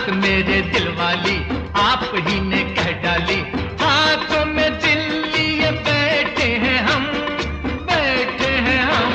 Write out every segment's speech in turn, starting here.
बात मेरे दिल वाली आप ही ने कह डाली। हाथों में दिल लिए बैठे हैं हम, बैठे हैं हम।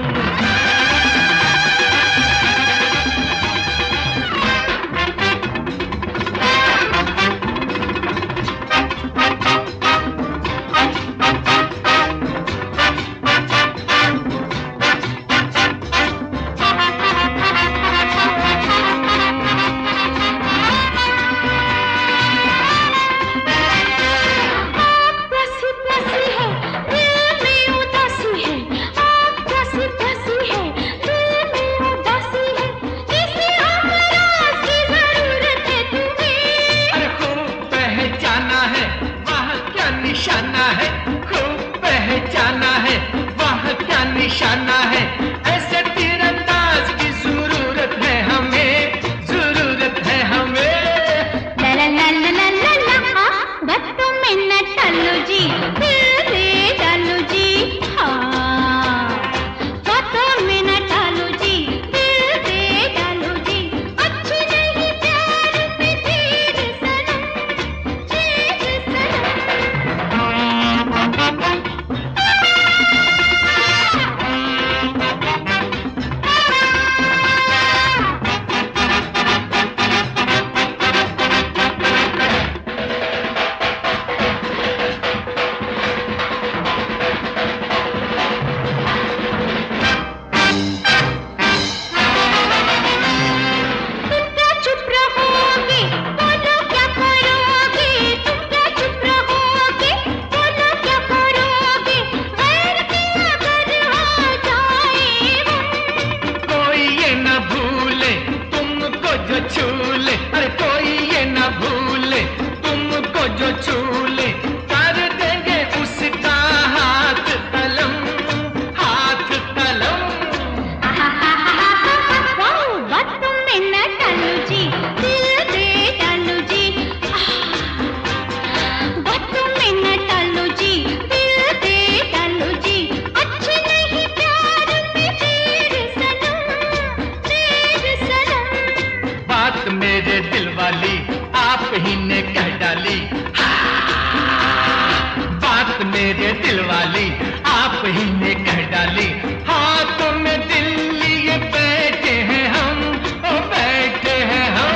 निशाना है, खूब पहचाना है, वह क्या निशाना है। ऐसे तीरंदाज की जरूरत है हमें, जरूरत है हमें। ला ला ला ला ला ला ला, बातों में न टालो जी, दिल दे डालो जी। हाँ, बातों में न टालो जी, दिल दे डालो जी। अच्छी नहीं प्यार में जीत सनम, जीत सनम। छूले, अरे कोई ये ना भूले तुमको जो छूले, कर देंगे उसका हाथ कलम, हाथ कलम। बातों में न टालो जी, दिल दे डालो जी। बातों में न टालो जी, दिल दे डालो जी। अच्छी नहीं प्यार में तेरे सनम, तेरे सनम। बात मेरे दिल वाली आप ही ने कह डाली। बात मेरे दिल वाली आप ही ने कह डाली। हाथों में दिल लिए बैठे हैं हम, ओ बैठे हैं हम।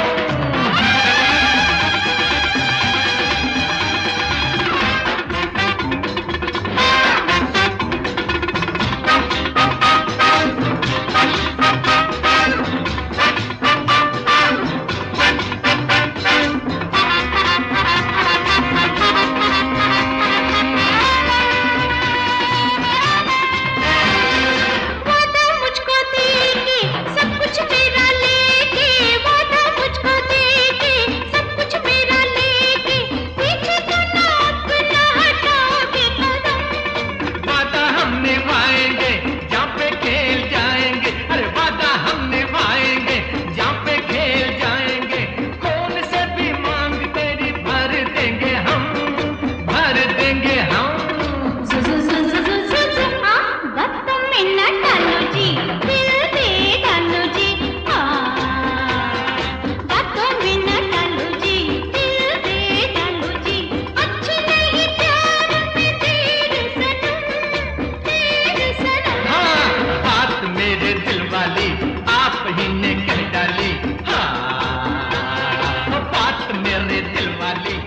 आप ही ने कह डाली। हाँ, बात मेरे दिल वाली